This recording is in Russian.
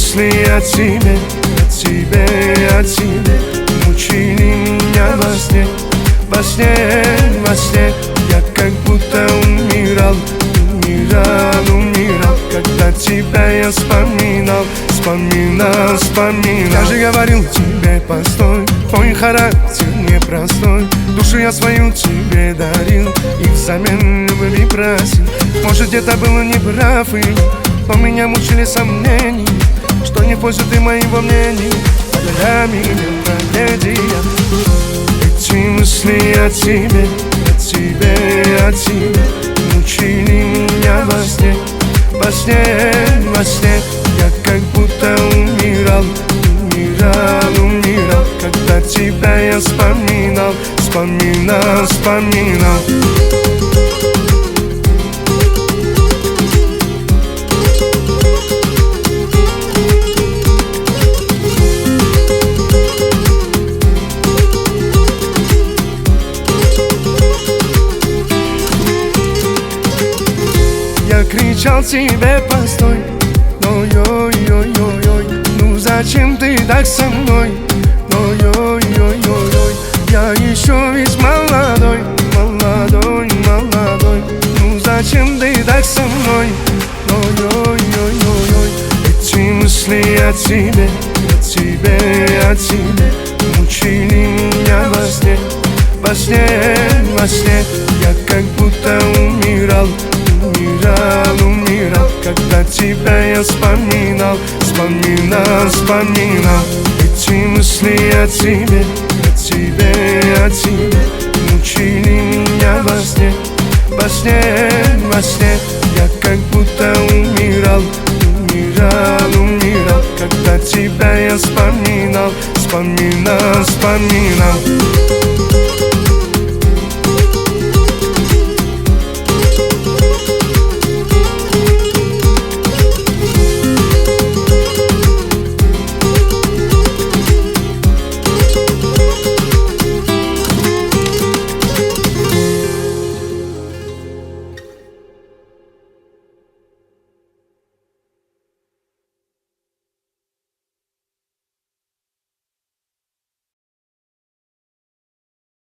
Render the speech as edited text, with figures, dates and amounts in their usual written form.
мысли о тебе, о тебе, о тебе мучили меня во сне, во сне, во сне. Я как будто умирал, умирал, умирал, когда тебя я вспоминал, вспоминал, вспоминал. Я же говорил тебе, постой, твой характер непростой. Душу я свою тебе дарил и взамен любви просил. Может, где-то было неправ, но меня мучили сомнения, что не в пользу ты моего мнения, а для меня трагедия. Эти мысли о тебе, о тебе, о тебе мучили меня во сне, во сне, во сне. Я как будто умирал, умирал, умирал, когда тебя я вспоминал, вспоминал, вспоминал. Я кричал тебе, постой, но ой-ой-ой-ой, ну зачем ты так со мной? Но ой-ой-ой-ой, я еще ведь молодой, молодой, молодой, ну зачем ты так со мной? Но ой-ой-ой-ой, эти мысли о тебе, о тебе, о тебе мучили меня во сне, во сне, во сне. Я как будто умирал, умирал, умирал, когда тебя я вспоминал, вспоминал, вспоминал. Эти мысли о тебе, о тебе, о тебе мучили меня во сне, во сне, во сне. Я как будто умирал, умирал, умирал, когда тебя я вспоминал, вспоминал, вспоминал.